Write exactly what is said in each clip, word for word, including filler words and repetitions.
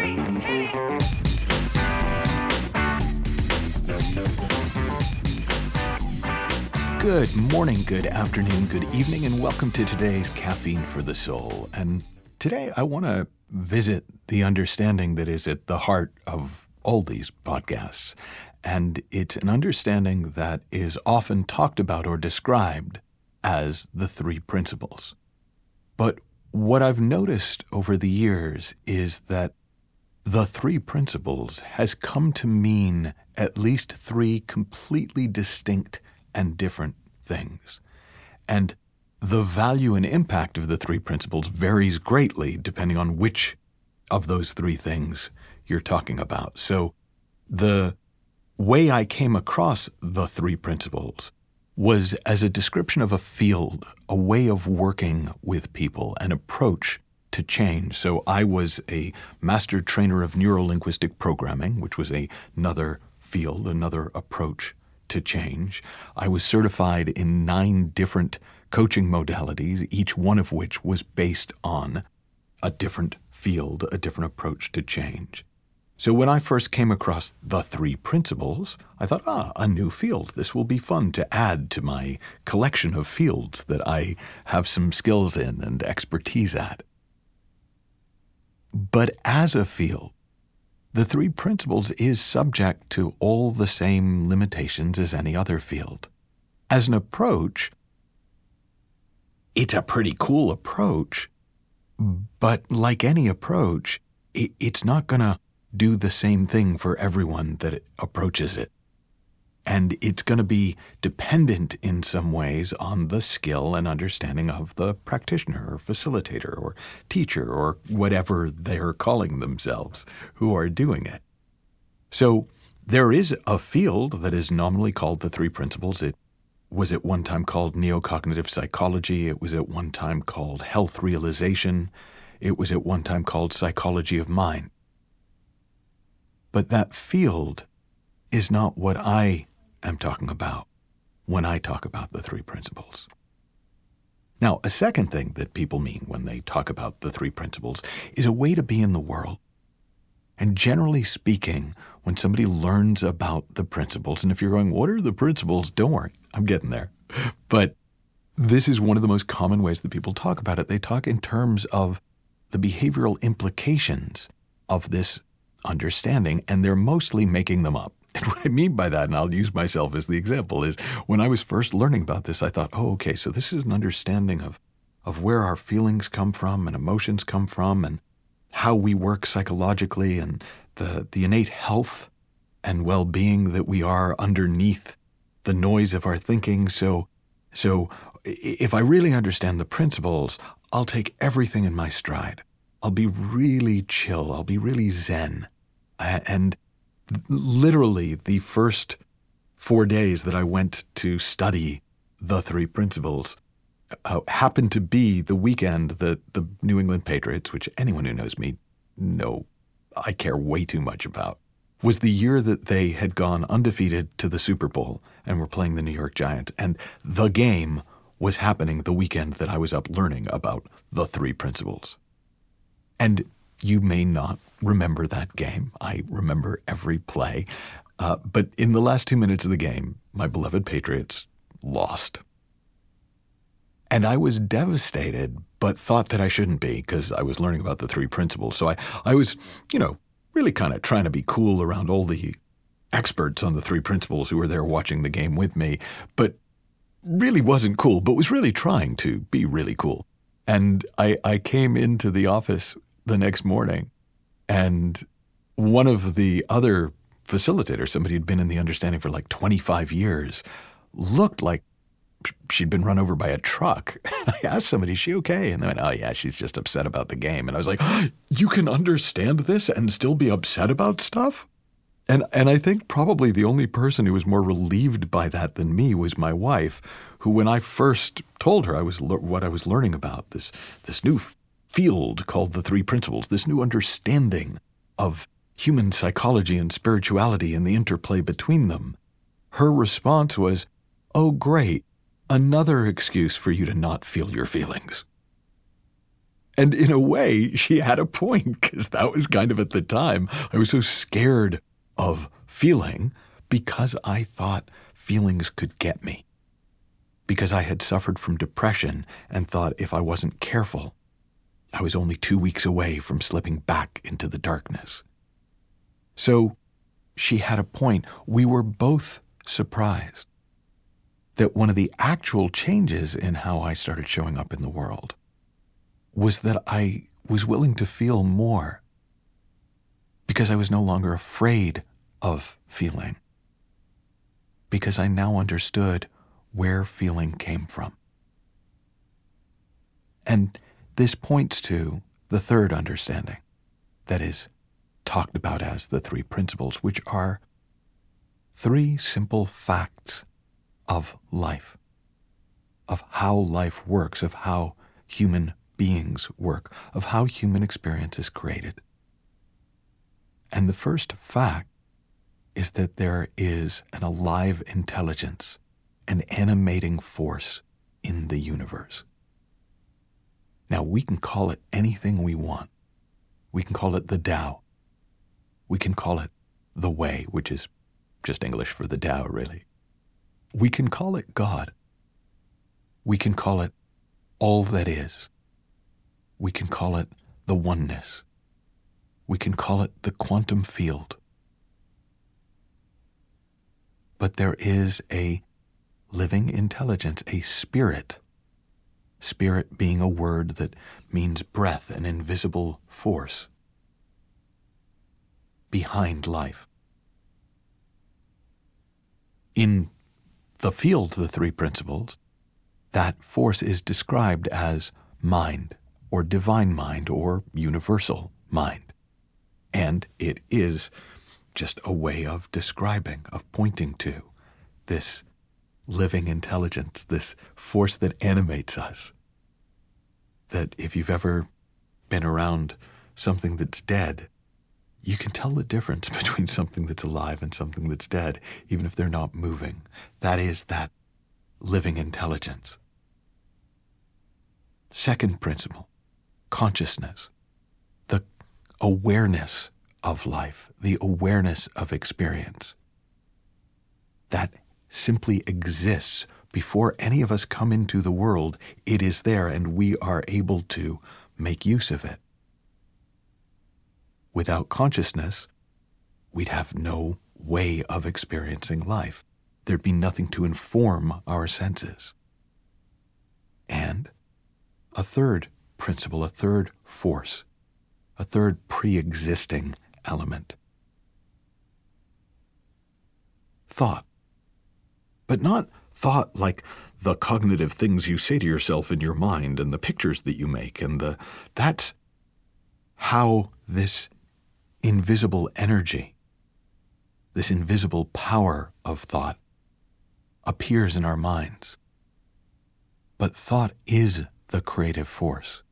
three, hit it! Good morning, good afternoon, good evening, and welcome to today's Caffeine for the Soul. And today I want to visit the understanding that is at the heart of all these podcasts. And it's an understanding that is often talked about or described as the three principles. But what I've noticed over the years is that the three principles has come to mean at least three completely distinct and different things. And the value and impact of the three principles varies greatly depending on which of those three things you're talking about. So the way I came across the three principles was as a description of a field, a way of working with people, an approach to change. So I was a master trainer of neuro-linguistic programming, which was a, another field, another approach to change. I was certified in nine different coaching modalities, each one of which was based on a different field, a different approach to change. So when I first came across the three principles, I thought, ah, a new field. This will be fun to add to my collection of fields that I have some skills in and expertise at. But as a field, the three principles is subject to all the same limitations as any other field. As an approach, it's a pretty cool approach, but like any approach, it, it's not going to do the same thing for everyone that it approaches it. And it's going to be dependent in some ways on the skill and understanding of the practitioner or facilitator or teacher or whatever they're calling themselves who are doing it. So there is a field that is nominally called the three principles. It was at one time called neocognitive psychology. It was at one time called health realization. It was at one time called psychology of mind. But that field is not what I am talking about when I talk about the three principles. Now, a second thing that people mean when they talk about the three principles is a way to be in the world. And generally speaking, when somebody learns about the principles, and if you're going, what are the principles? Don't worry, I'm getting there. But this is one of the most common ways that people talk about it. They talk in terms of the behavioral implications of this understanding, and they're mostly making them up. And what I mean by that, and I'll use myself as the example, is when I was first learning about this, I thought, oh, okay, so this is an understanding of, of where our feelings come from and emotions come from and how we work psychologically and the, the innate health and well-being that we are underneath the noise of our thinking. So, so if I really understand the principles, I'll take everything in my stride. I'll be really chill. I'll be really zen. And literally the first four days that I went to study the three principles uh, happened to be the weekend that the New England Patriots, which anyone who knows me know I care way too much about, was the year that they had gone undefeated to the Super Bowl and were playing the New York Giants. And the game was happening the weekend that I was up learning about the three principles. And you may not remember that game. I remember every play. Uh, but in the last two minutes of the game, my beloved Patriots lost. And I was devastated, but thought that I shouldn't be because I was learning about the three principles. So I, I was, you know, really kind of trying to be cool around all the experts on the three principles who were there watching the game with me, but really wasn't cool, but was really trying to be really cool. And I, I came into the office the next morning, and one of the other facilitators, somebody who'd been in the understanding for like twenty-five years, looked like she'd been run over by a truck. And I asked somebody, is she okay? And they went, oh yeah, she's just upset about the game. And I was like, oh, you can understand this and still be upset about stuff? And and I think probably the only person who was more relieved by that than me was my wife, who when I first told her I was le- what I was learning about, this this new field called the three principles, this new understanding of human psychology and spirituality and the interplay between them, her response was, oh great, another excuse for you to not feel your feelings. And in a way, she had a point, because that was kind of at the time, I was so scared of feeling because I thought feelings could get me. Because I had suffered from depression and thought if I wasn't careful, I was only two weeks away from slipping back into the darkness. So she had a point. We were both surprised that one of the actual changes in how I started showing up in the world was that I was willing to feel more because I was no longer afraid of feeling, because I now understood where feeling came from. And this points to the third understanding that is talked about as the three principles, which are three simple facts of life, of how life works, of how human beings work, of how human experience is created. And the first fact is that there is an alive intelligence, an animating force in the universe. Now, we can call it anything we want. We can call it the Tao. We can call it the Way, which is just English for the Tao, really. We can call it God. We can call it all that is. We can call it the oneness. We can call it the quantum field. But there is a living intelligence, a spirit. Spirit being a word that means breath, an invisible force behind life. In the field, the three principles, that force is described as mind, or divine mind, or universal mind. And it is just a way of describing, of pointing to this living intelligence, this force that animates us. That if you've ever been around something that's dead, you can tell the difference between something that's alive and something that's dead, even if they're not moving. That is that living intelligence. Second principle, consciousness, the awareness of life, the awareness of experience. That simply exists before any of us come into the world. It is there, and we are able to make use of it. Without consciousness, we'd have no way of experiencing life. There'd be nothing to inform our senses. And a third principle, a third force, a third pre-existing element. Thought. But not thought like the cognitive things you say to yourself in your mind and the pictures that you make, and the that's how this invisible energy, this invisible power of thought appears in our minds. But thought is the creative force.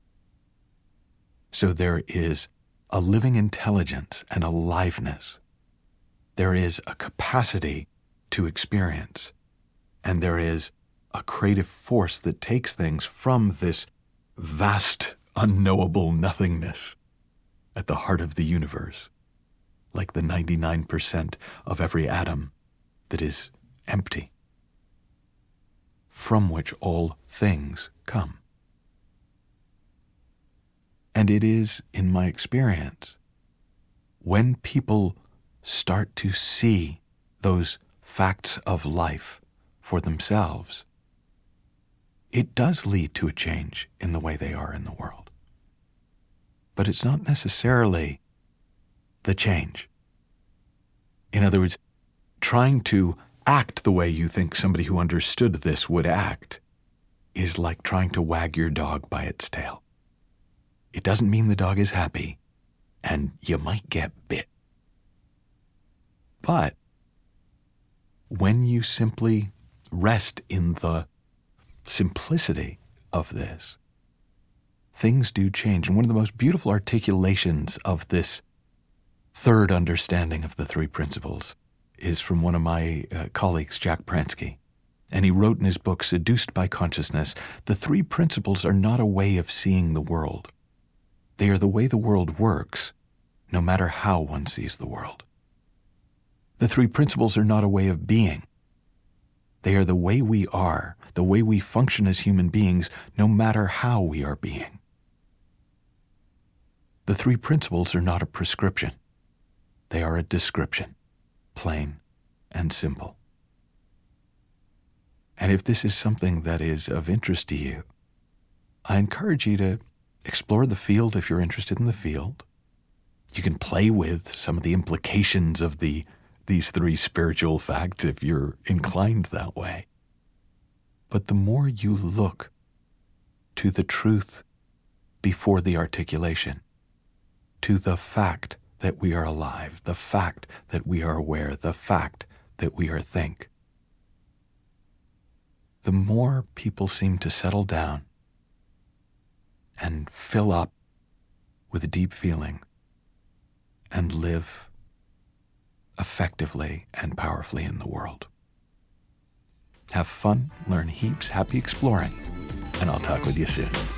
So there is a living intelligence and aliveness. There is a capacity to experience, and there is a creative force that takes things from this vast, unknowable nothingness at the heart of the universe, like the ninety-nine percent of every atom that is empty, from which all things come. And it is, in my experience, when people start to see those facts of life for themselves, it does lead to a change in the way they are in the world. But it's not necessarily the change. In other words, trying to act the way you think somebody who understood this would act is like trying to wag your dog by its tail. It doesn't mean the dog is happy, and you might get bit. But when you simply rest in the simplicity of this, things do change. And one of the most beautiful articulations of this third understanding of the three principles is from one of my uh, colleagues, Jack Pransky. And he wrote in his book, Seduced by Consciousness, the three principles are not a way of seeing the world. They are the way the world works, no matter how one sees the world. The three principles are not a way of being. They are the way we are, the way we function as human beings, no matter how we are being. The three principles are not a prescription. They are a description, plain and simple. And if this is something that is of interest to you, I encourage you to explore the field if you're interested in the field. You can play with some of the implications of the these three spiritual facts if you're inclined that way. But the more you look to the truth before the articulation, to the fact that we are alive, the fact that we are aware, the fact that we are think, the more people seem to settle down and fill up with deep feeling and live effectively and powerfully in the world. Have fun, learn heaps, happy exploring, and I'll talk with you soon.